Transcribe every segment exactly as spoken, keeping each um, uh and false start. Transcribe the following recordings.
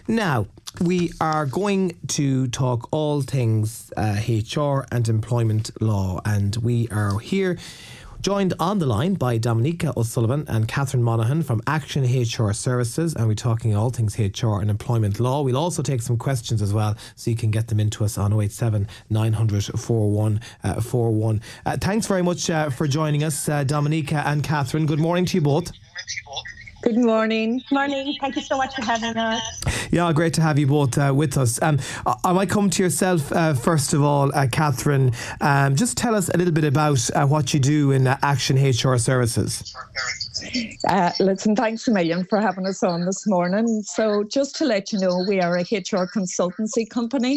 Now, we are going to talk all things uh, H R and employment law, and we are here joined on the line by Dominica O'Sullivan and Catherine Monaghan from Action H R Services, and we're talking all things H R and employment law. We'll also take some questions as well, so you can get them into us on oh eight seven, nine hundred, forty-one forty-one. Uh, thanks very much uh, for joining us, uh, Dominica and Catherine. Good morning to you both. Good morning. Morning. Thank you so much for having us. Yeah, great to have you both uh, with us. Um, I, I might come to yourself uh, first of all, uh, Catherine. Um, just tell us a little bit about uh, what you do in uh, Action H R Services. Uh, listen, thanks a million for having us on this morning. So just to let you know, we are a H R consultancy company.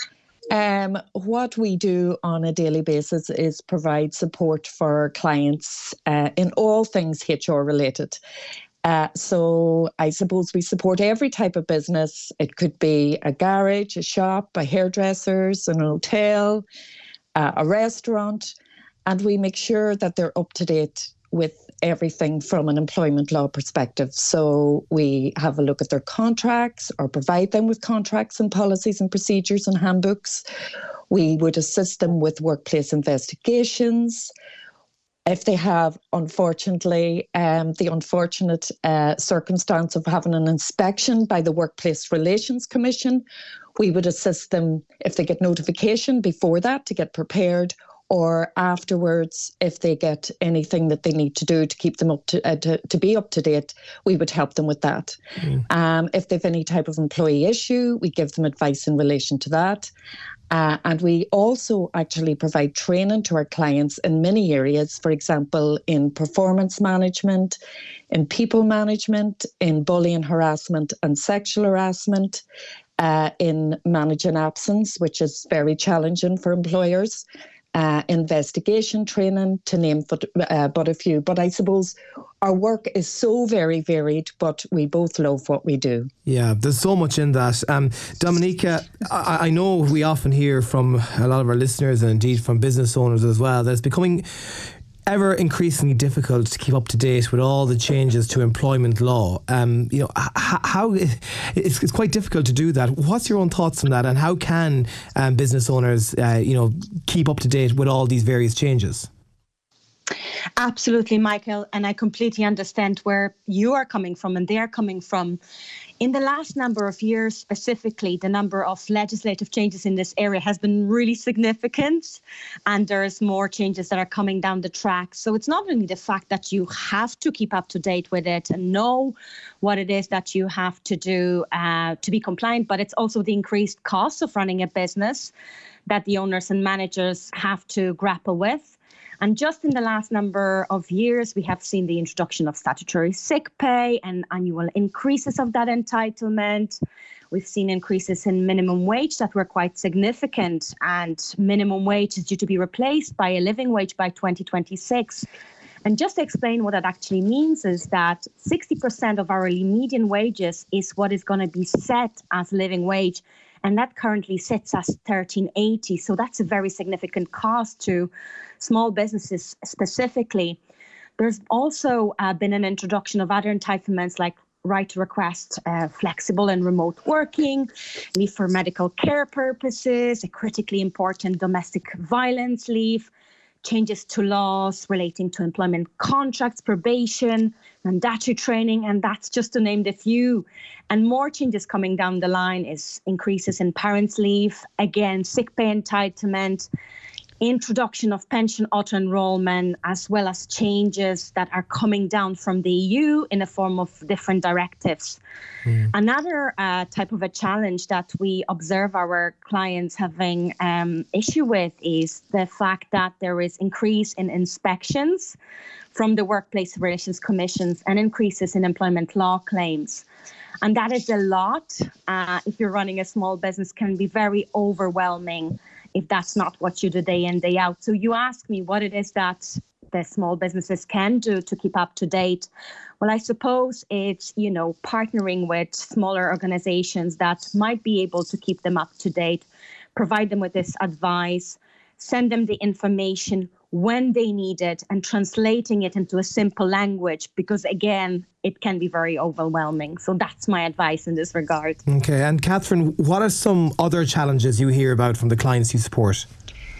Um, what we do on a daily basis is provide support for our clients uh, in all things H R related. Uh, so I suppose we support every type of business. It could be a garage, a shop, a hairdresser's, an hotel, uh, a restaurant, and we make sure that they're up to date with everything from an employment law perspective. So we have a look at their contracts or provide them with contracts and policies and procedures and handbooks. We would assist them with workplace investigations. If they have, unfortunately, um, the unfortunate uh, circumstance of having an inspection by the Workplace Relations Commission, we would assist them if they get notification before that to get prepared, or afterwards if they get anything that they need to do to keep them up to uh, to, to be up to date, we would help them with that. Mm. Um, if they've any type of employee issue, we give them advice in relation to that. Uh, and we also actually provide training to our clients in many areas, for example, in performance management, in people management, in bullying, harassment and sexual harassment, uh, in managing absence, which is very challenging for employers, uh, investigation training, to name but, uh, but a few. But I suppose our work is so very varied, but we both love what we do. Yeah, there's so much in that. Um, Dominica, I, I know we often hear from a lot of our listeners and indeed from business owners as well that it's becoming ever increasingly difficult to keep up to date with all the changes to employment law. Um, you know, h- how it's, it's quite difficult to do that. What's your own thoughts on that, and how can um, business owners, uh, you know, keep up to date with all these various changes? Absolutely, Michael, and I completely understand where you are coming from and they're coming from. In the last number of years, specifically, the number of legislative changes in this area has been really significant, and there's more changes that are coming down the track. So it's not only the fact that you have to keep up to date with it and know what it is that you have to do uh, to be compliant, but it's also the increased cost of running a business that the owners and managers have to grapple with. And just in the last number of years, we have seen the introduction of statutory sick pay and annual increases of that entitlement. We've seen increases in minimum wage that were quite significant, and minimum wage is due to be replaced by a living wage by twenty twenty-six. And just to explain what that actually means is that sixty percent of hourly median wages is what is going to be set as living wage. And that currently sits as thirteen eighty. So that's a very significant cost to small businesses specifically. There's also uh, been an introduction of other entitlements like right to request uh, flexible and remote working, leave for medical care purposes, a critically important domestic violence leave, changes to laws relating to employment contracts, probation, mandatory training, and that's just to name a few. And more changes coming down the line is increases in parents' leave, again, sick pay entitlement, introduction of pension auto-enrollment, as well as changes that are coming down from the E U in the form of different directives. Mm. Another uh, type of a challenge that we observe our clients having um, issue with is the fact that there is increase in inspections from the Workplace Relations Commissions and increases in employment law claims. And that is a lot. Uh, if you're running a small business, can be very overwhelming if that's not what you do day in, day out. So you ask me what it is that the small businesses can do to keep up to date. Well, I suppose it's, you know, partnering with smaller organizations that might be able to keep them up to date, provide them with this advice, send them the information when they need it, and translating it into a simple language, because again, it can be very overwhelming. So that's my advice in this regard. Okay, and Catherine, what are some other challenges you hear about from the clients you support?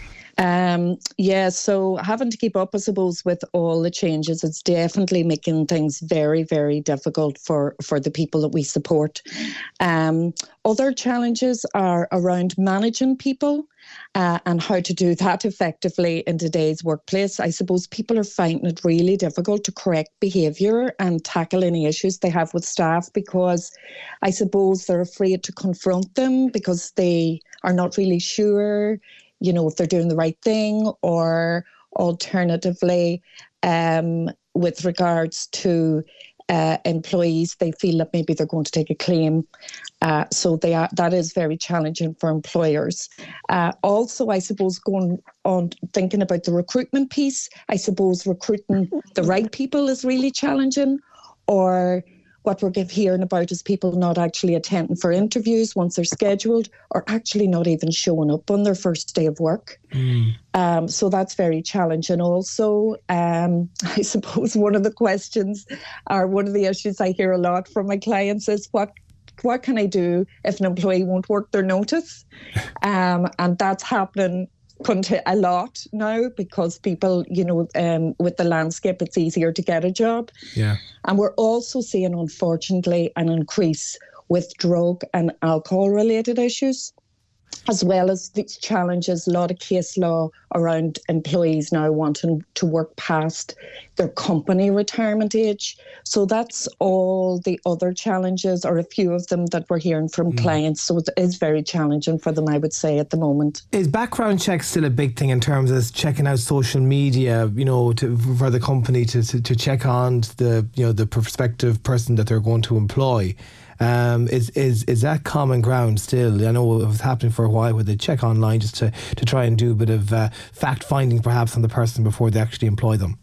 Um, yeah, so having to keep up, I suppose, with all the changes, it's definitely making things very, very difficult for, for the people that we support. Um, other challenges are around managing people uh, and how to do that effectively in today's workplace. I suppose people are finding it really difficult to correct behaviour and tackle any issues they have with staff, because I suppose they're afraid to confront them because they are not really sure, you know, if they're doing the right thing, or alternatively, um, with regards to uh, employees, they feel that maybe they're going to take a claim. Uh, so they are, that is very challenging for employers. Uh, also, I suppose, going on thinking about the recruitment piece, I suppose recruiting the right people is really challenging, or what we're hearing about is people not actually attending for interviews once they're scheduled, or actually not even showing up on their first day of work. Mm. Um, so that's very challenging also. Um, I suppose one of the questions, or one of the issues I hear a lot from my clients is, what what can I do if an employee won't work their notice? Um, and that's happening a lot now, because people, you know, um, with the landscape, it's easier to get a job. Yeah. And we're also seeing, unfortunately, an increase with drug and alcohol related issues, as well as these challenges, a lot of case law around employees now wanting to work past their company retirement age. So that's all the other challenges, or a few of them, that we're hearing from mm. clients. So it is very challenging for them, I would say, at the moment. Is background checks still a big thing in terms of checking out social media, you know, to, for the company to, to, to check on the, you know, the prospective person that they're going to employ? Um, is is is that common ground still? I know it was happening for a while where they check online just to, to try and do a bit of uh, fact finding perhaps on the person before they actually employ them.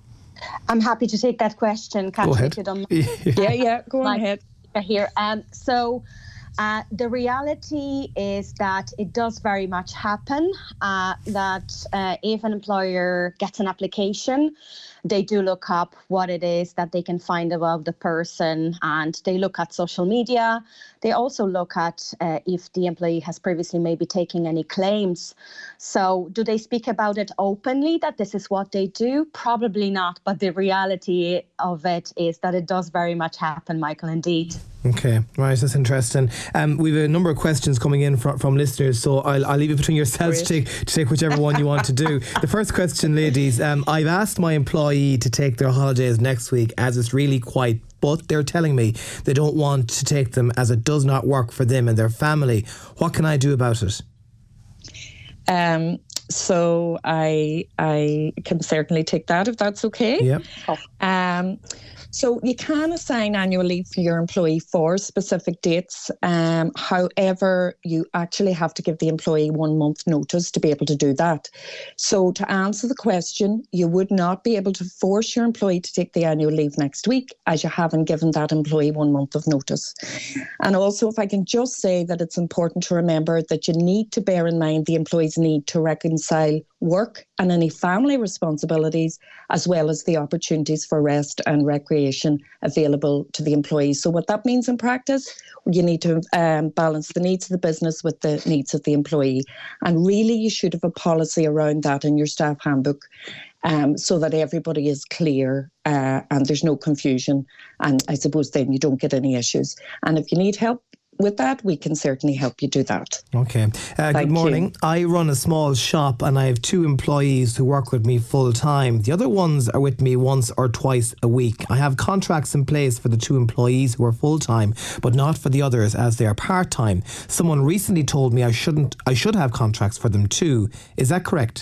I'm happy to take that question, Catherine. Go ahead. If you don't mind. yeah, yeah, go on ahead. Here. Um, so uh, the reality is that it does very much happen uh, that uh, if an employer gets an application, they do look up what it is that they can find about the person, and they look at social media. They also look at uh, if the employee has previously maybe taken any claims. So do they speak about it openly, that this is what they do? Probably not, but the reality of it is that it does very much happen, Michael, indeed. Okay, right, that's interesting. Um, we have a number of questions coming in from, from listeners, so I'll, I'll leave it between yourselves to take, to take whichever one you want to do. The first question, ladies, um, I've asked my employee to take their holidays next week as it's really quiet, but they're telling me they don't want to take them as it does not work for them and their family. What can I do about it? Um, so I I can certainly take that if that's okay. Yeah. Um, So you can assign annual leave for your employee for specific dates. Um, however, you actually have to give the employee one month notice to be able to do that. So to answer the question, you would not be able to force your employee to take the annual leave next week, as you haven't given that employee one month of notice. And also, if I can just say that it's important to remember that you need to bear in mind the employee's need to reconcile work and any family responsibilities, as well as the opportunities for rest and recreation available to the employees. So what that means in practice, you need to um, balance the needs of the business with the needs of the employee. And really, you should have a policy around that in your staff handbook, um, so that everybody is clear uh, and there's no confusion. And I suppose then you don't get any issues. And if you need help with that, we can certainly help you do that. Okay. Uh, good morning. You. I run a small shop and I have two employees who work with me full time. The other ones are with me once or twice a week. I have contracts in place for the two employees who are full time, but not for the others as they are part time. Someone recently told me I shouldn't. I should have contracts for them too. Is that correct?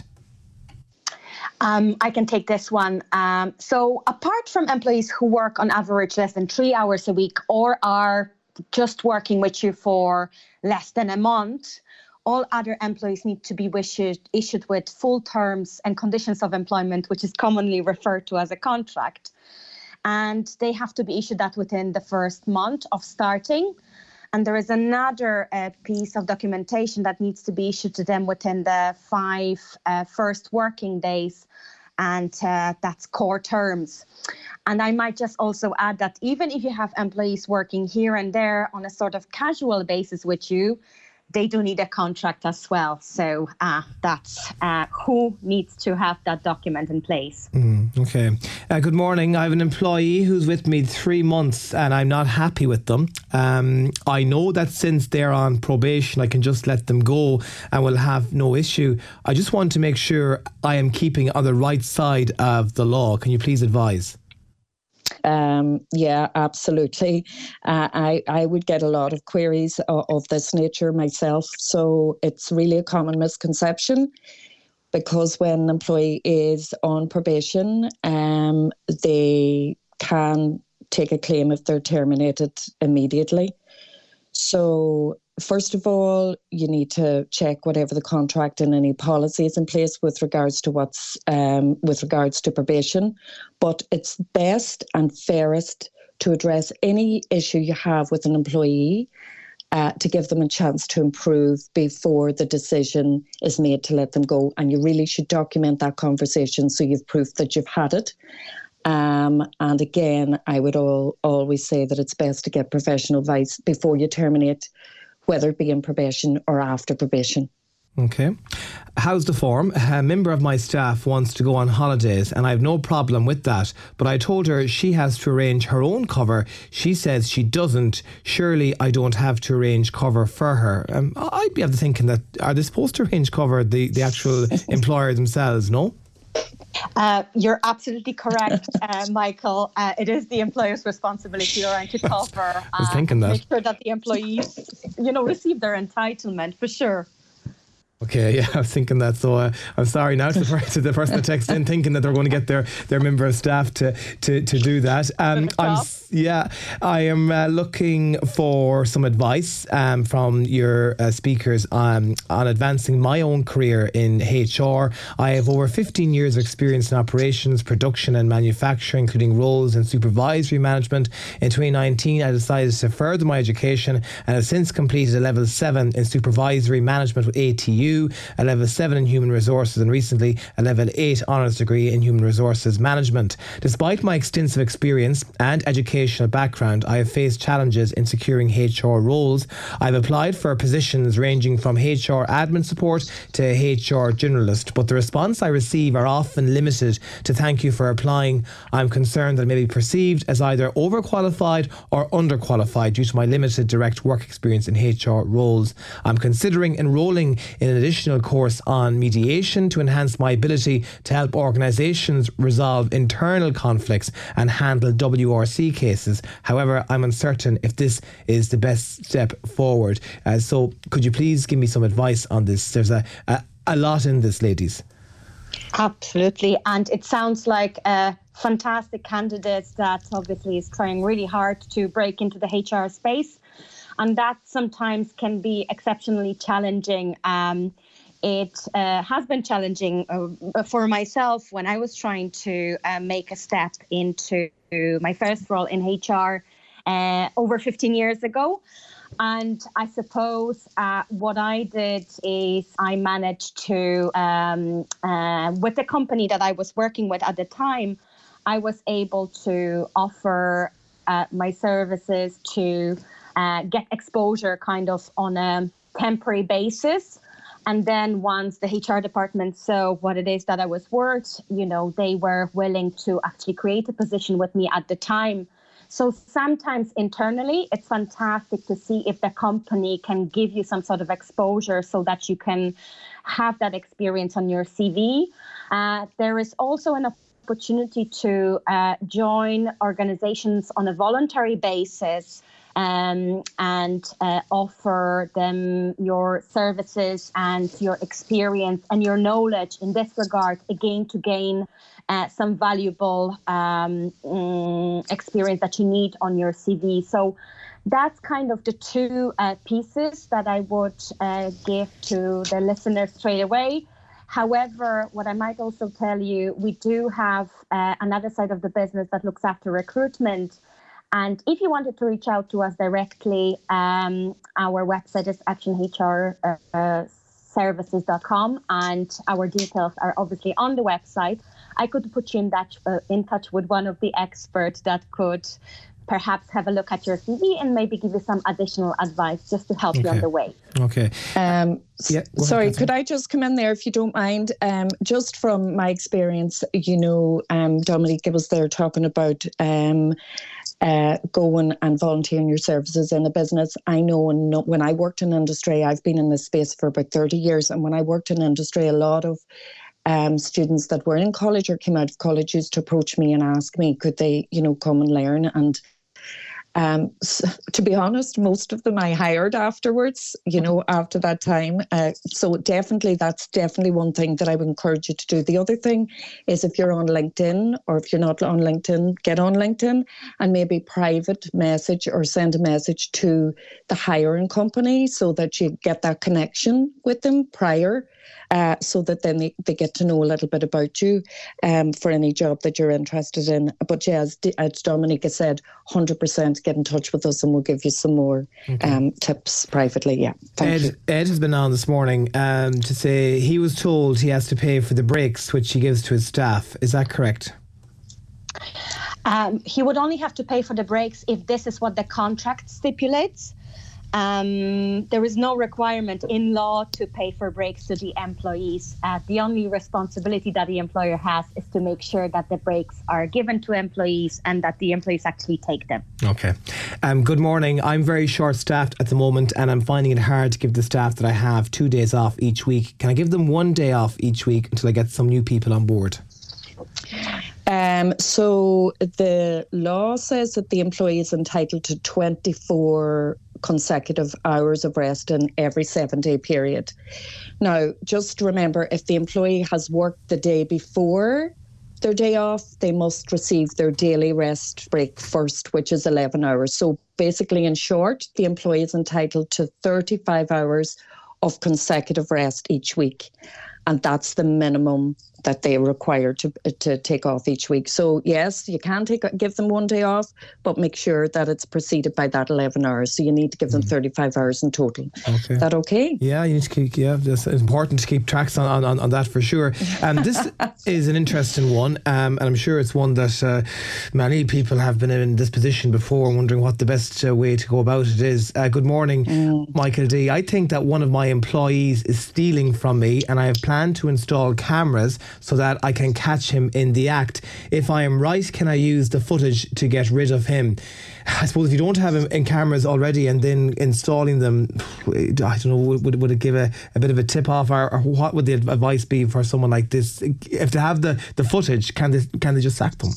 Um, I can take this one. Um, so apart from employees who work on average less than three hours a week or are just working with you for less than a month, all other employees need to be issued, issued with full terms and conditions of employment, which is commonly referred to as a contract. And they have to be issued that within the first month of starting. And there is another uh, piece of documentation that needs to be issued to them within the five uh, first working days. And uh, that's core terms. And I might just also add that even if you have employees working here and there on a sort of casual basis with you, they do need a contract as well. So uh, that's uh, who needs to have that document in place. Mm, okay. Uh, good morning. I have an employee who's with me three months and I'm not happy with them. Um, I know that since they're on probation, I can just let them go and will have no issue. I just want to make sure I am keeping on the right side of the law. Can you please advise? Um, yeah, absolutely. Uh, I, I would get a lot of queries of, of this nature myself. So it's really a common misconception, because when an employee is on probation, um, they can take a claim if they're terminated immediately. So first of all, you need to check whatever the contract and any policies in place with regards to what's um, with regards to probation. But it's best and fairest to address any issue you have with an employee uh, to give them a chance to improve before the decision is made to let them go. And you really should document that conversation so you've proof that you've had it. Um, and again, I would all, always say that it's best to get professional advice before you terminate, whether it be in probation or after probation. Okay. How's the form? A member of my staff wants to go on holidays and I have no problem with that, but I told her she has to arrange her own cover. She says she doesn't. Surely I don't have to arrange cover for her. Um, I'd be able to thinking that, are they supposed to arrange cover, the, the actual employer themselves, no? Uh, you're absolutely correct, uh, Michael. Uh, it is the employer's responsibility around to cover. Uh, I was thinking that. Make sure that the employees, you know, receive their entitlement, for sure. Okay, yeah, I was thinking that. So uh, I'm sorry now to the, person, to the person that texted in thinking that they're going to get their, their member of staff to, to, to do that. Um, I'm yeah, I am uh, looking for some advice um, from your uh, speakers um, on advancing my own career in H R. I have over fifteen years of experience in operations, production and manufacturing, including roles in supervisory management. In twenty nineteen, I decided to further my education and have since completed a level seven in supervisory management with A T U, a level seven in human resources, and recently a level eight honours degree in human resources management. Despite my extensive experience and educational background, I have faced challenges in securing H R roles. I've applied for positions ranging from H R admin support to H R generalist, but the response I receive are often limited to "thank you for applying." I'm concerned that I may be perceived as either overqualified or underqualified due to my limited direct work experience in H R roles. I'm considering enrolling in an additional course on mediation to enhance my ability to help organisations resolve internal conflicts and handle W R C cases. However, I'm uncertain if this is the best step forward. Uh, so could you please give me some advice on this? There's a, a, a lot in this, ladies. Absolutely. And it sounds like a fantastic candidate that obviously is trying really hard to break into the H R space. And that sometimes can be exceptionally challenging. Um, it uh, has been challenging uh, for myself when I was trying to uh, make a step into my first role in H R uh, over fifteen years ago. And I suppose uh, what I did is I managed to, um, uh, with the company that I was working with at the time, I was able to offer uh, my services to uh, get exposure kind of on a temporary basis. And then once the H R department saw what it is that I was worth, you know, they were willing to actually create a position with me at the time. So sometimes internally, it's fantastic to see if the company can give you some sort of exposure so that you can have that experience on your C V. Uh, there is also an opportunity to uh, join organizations on a voluntary basis um, and uh, offer them your services and your experience and your knowledge in this regard, again, to gain uh, some valuable um, mm, experience that you need on your C V. So that's kind of the two uh, pieces that I would uh, give to the listeners straight away. However, what I might also tell you, we do have uh, another side of the business that looks after recruitment. And if you wanted to reach out to us directly, um, our website is action h r services dot com, and our details are obviously on the website. I could put you in that uh, in touch with one of the experts that could perhaps have a look at your C V and maybe give you some additional advice just to help okay. you on the way. Okay. Um, yeah, sorry, ahead, could I just come in there if you don't mind? Um, just from my experience, you know, um, Dominique was there talking about um, uh, going and volunteering your services in a business. I know when, when I worked in industry, I've been in this space for about thirty years. And when I worked in industry, a lot of Um, students that were in college or came out of college used to approach me and ask me, could they, you know, come and learn? And um, so, to be honest, most of them I hired afterwards, you know, after that time. Uh, so definitely, that's definitely one thing that I would encourage you to do. The other thing is if you're on LinkedIn, or if you're not on LinkedIn, get on LinkedIn and maybe private message or send a message to the hiring company so that you get that connection with them prior. Uh, so that then they, they get to know a little bit about you um, for any job that you're interested in. But yeah, as, as Dominica said, one hundred percent get in touch with us and we'll give you some more okay. um, tips privately. Yeah, thank Ed, you. Ed has been on this morning um, to say he was told he has to pay for the breaks which he gives to his staff. Is that correct? Um, he would only have to pay for the breaks if this is what the contract stipulates. Um, there is no requirement in law to pay for breaks to the employees. Uh, the only responsibility that the employer has is to make sure that the breaks are given to employees and that the employees actually take them. Okay. Um, good morning. I'm very short-staffed at the moment and I'm finding it hard to give the staff that I have two days off each week. Can I give them one day off each week until I get some new people on board? Um, so the law says that the employee is entitled to twenty-four consecutive hours of rest in every seven-day period. Now, just remember, if the employee has worked the day before their day off, they must receive their daily rest break first, which is eleven hours. So basically, in short, the employee is entitled to thirty-five hours of consecutive rest each week. And that's the minimum that they are required to to take off each week. So yes, you can take give them one day off, but make sure that it's preceded by that eleven hours. So you need to give them mm. thirty-five hours in total. Okay. Is that okay? Yeah, you need to keep. Yeah, it's important to keep tracks on on, on that for sure. Um, this is an interesting one, um, and I'm sure it's one that uh, many people have been in this position before, wondering what the best uh, way to go about it is. Uh, good morning, mm. Michael D. I think that one of my employees is stealing from me, and I have planned to install cameras so that I can catch him in the act. If I am right, can I use the footage to get rid of him? I suppose if you don't have him in cameras already and then installing them, I don't know, would, would it give a, a bit of a tip off, or, or what would the advice be for someone like this? If they have the, the footage, can they, can they just sack them?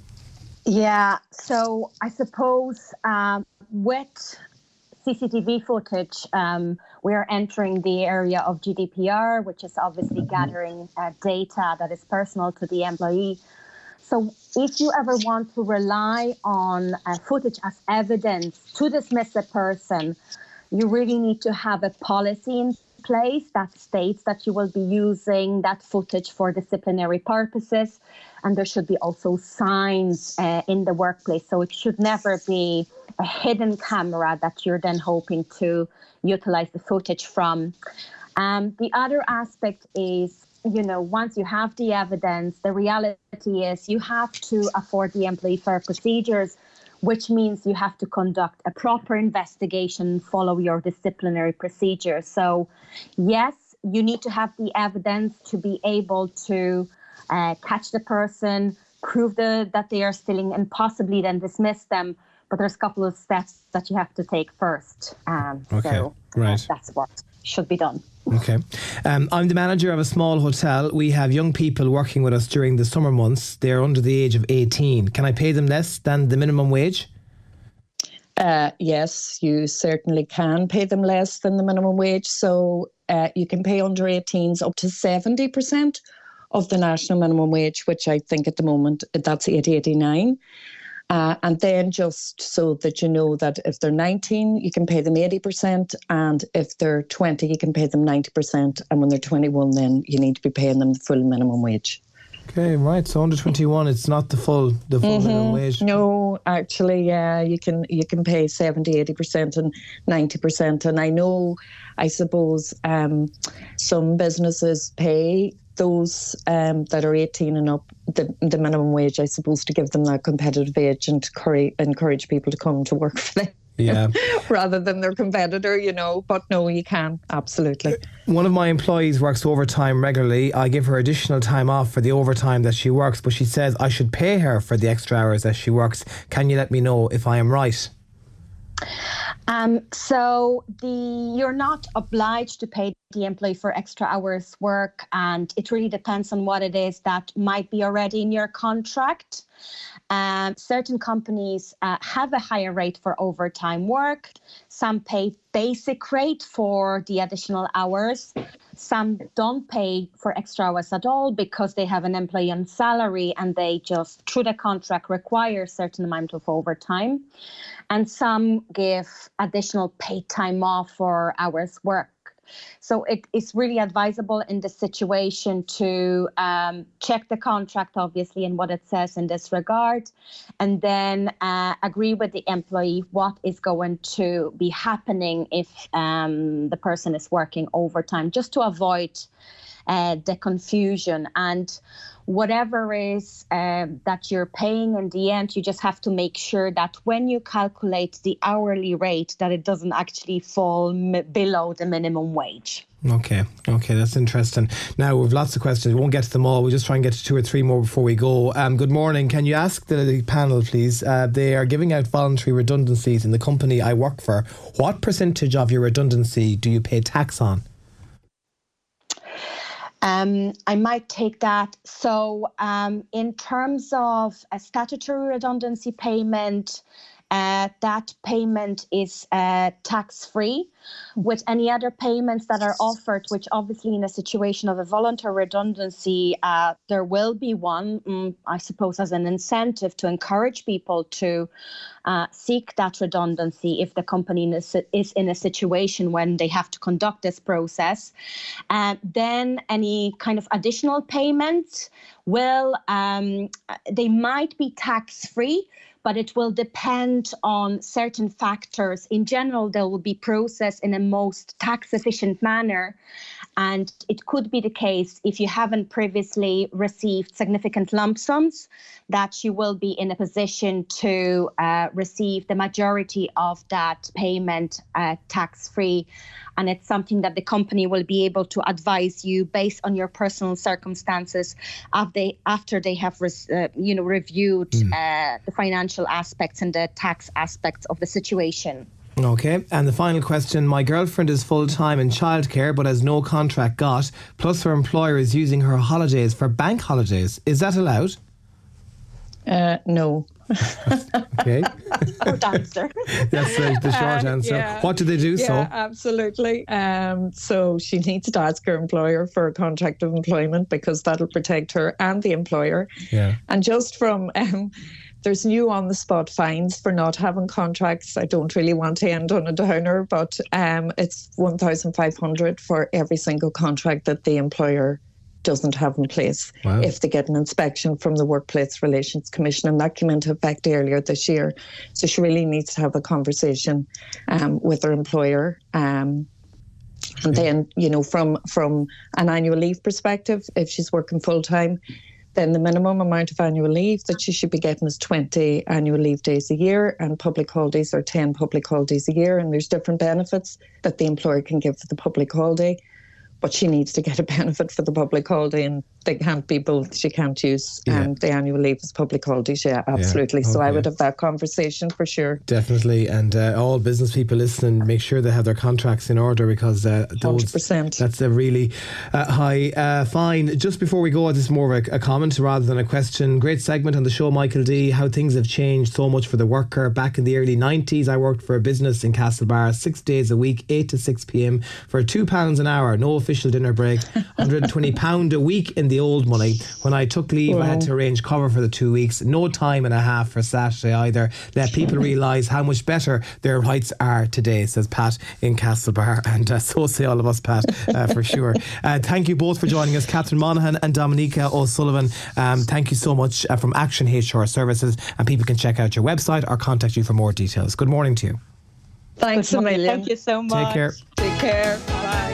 Yeah, so I suppose um, with C C T V footage, um, we're entering the area of G D P R, which is obviously gathering uh, data that is personal to the employee. So if you ever want to rely on uh, footage as evidence to dismiss a person, you really need to have a policy in place that states that you will be using that footage for disciplinary purposes. And there should be also signs uh, in the workplace. So it should never be a hidden camera that you're then hoping to utilize the footage from. Um, the other aspect is, you know, once you have the evidence, the reality is you have to afford the employee fair procedures, which means you have to conduct a proper investigation, follow your disciplinary procedure. So, yes, you need to have the evidence to be able to uh, catch the person, prove the, that they are stealing, and possibly then dismiss them. But there's a couple of steps that you have to take first. Um, okay, so right. uh, that's what should be done. Okay. Um, I'm the manager of a small hotel. We have young people working with us during the summer months. They're under the age of eighteen. Can I pay them less than the minimum wage? Uh, yes, you certainly can pay them less than the minimum wage. So uh, you can pay under eighteens up to seventy percent of the national minimum wage, which I think at the moment that's eight eighty-nine. Uh, and then just so that you know that if they're nineteen, you can pay them eighty percent. And if they're twenty, you can pay them ninety percent. And when they're twenty-one, then you need to be paying them the full minimum wage. Okay, right. So under twenty-one, it's not the full the full Mm-hmm. minimum wage. No, actually, yeah, you can you can pay seventy, eighty percent and ninety percent. And I know, I suppose, um, some businesses pay those um, that are eighteen and up the, the minimum wage, I suppose, to give them that competitive edge and to encourage, encourage people to come to work for them. Yeah. Rather than their competitor, you know. But no, you can, absolutely. One of my employees works overtime regularly. I give her additional time off for the overtime that she works, but she says I should pay her for the extra hours that she works. Can you let me know if I am right? Um, so the you're not obliged to pay the employee for extra hours work, and it really depends on what it is that might be already in your contract. Um, certain companies uh, have a higher rate for overtime work. Some pay basic rate for the additional hours. Some don't pay for extra hours at all because they have an employee on salary and they just, through the contract, require a certain amount of overtime. And some give additional paid time off for hours work. So it is really advisable in this situation to um, check the contract, obviously, and what it says in this regard, and then uh, agree with the employee what is going to be happening if um, the person is working overtime, just to avoid uh, the confusion. And whatever is uh, that you're paying in the end, you just have to make sure that when you calculate the hourly rate, that it doesn't actually fall m- below the minimum wage. Okay, okay, that's interesting. Now, we've lots of questions. We won't get to them all. We'll just try and get to two or three more before we go. Um, good morning. Can you ask the, the panel, please? Uh, they are giving out voluntary redundancies in the company I work for. What percentage of your redundancy do you pay tax on? Um, I might take that. So um, in terms of a statutory redundancy payment, uh, that payment is uh, tax-free. With any other payments that are offered, which obviously in a situation of a voluntary redundancy, uh, there will be one, um, I suppose, as an incentive to encourage people to uh, seek that redundancy if the company is, is in a situation when they have to conduct this process. And then any kind of additional payments will, um, they might be tax-free, but it will depend on certain factors. In general, they will be processed in a most tax-efficient manner. And it could be the case if you haven't previously received significant lump sums, that you will be in a position to uh, receive the majority of that payment uh, tax-free. And it's something that the company will be able to advise you based on your personal circumstances after they, after they have res, uh, you know, reviewed mm. uh, the financial aspects and the tax aspects of the situation. Okay, and the final question. My girlfriend is full-time in childcare but has no contract got, plus her employer is using her holidays for bank holidays. Is that allowed? Uh, no. Okay. Short answer. That's the, the short Um, answer. yeah. What do they do Yeah, so? absolutely. Um, so she needs to ask her employer for a contract of employment because that'll protect her and the employer. Yeah. And just from... Um, There's new on-the-spot fines for not having contracts. I don't really want to end on a downer, but um, it's one thousand five hundred for every single contract that the employer doesn't have in place. Wow. If they get an inspection from the Workplace Relations Commission, and that came into effect earlier this year. So she really needs to have a conversation um, with her employer. Um, and then, you know, from, from an annual leave perspective, if she's working full-time, then the minimum amount of annual leave that she should be getting is twenty annual leave days a year, and public holidays are ten public holidays a year. And there's different benefits that the employer can give for the public holiday, but she needs to get a benefit for the public holiday, and they can't be both. She can't use yeah. um, the annual leave as public holidays. Yeah, absolutely. Yeah, okay. So I would have that conversation for sure. Definitely. And uh, all business people listening, make sure they have their contracts in order, because uh, those, one hundred percent. That's a really uh, high uh, fine. Just before we go, this is more of a, a comment rather than a question. Great segment on the show, Michael D. How things have changed so much for the worker. Back in the early nineties, I worked for a business in Castlebar, six days a week, eight to six p.m. for two pounds an hour. No official official dinner break. one hundred twenty pounds a week in the old money. When I took leave, wow. I had to arrange cover for the two weeks. No time and a half for Saturday either. Let people realise how much better their rights are today, says Pat in Castlebar. And uh, so say all of us, Pat, uh, for sure. Uh, thank you both for joining us, Catherine Monaghan and Dominica O'Sullivan. Um, thank you so much uh, from Action H R Services. And people can check out your website or contact you for more details. Good morning to you. Thanks a million. Thank you so much. Take care. Take care. Bye.